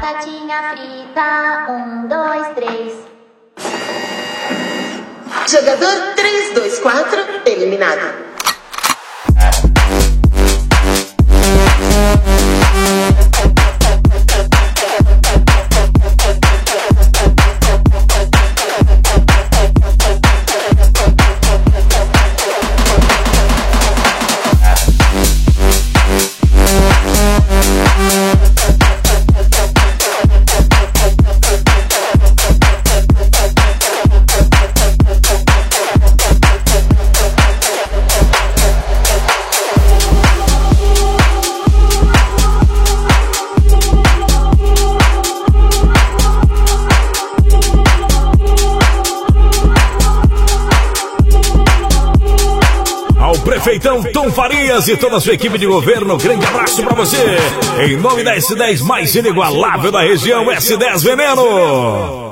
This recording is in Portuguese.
batatinha frita. 1, 2, 3. Jogador 3, 2, 4, eliminado. Prefeitão Tom Farias e toda a sua equipe de governo, grande abraço pra você. Em nome da S10 mais inigualável da região, S10 Veneno.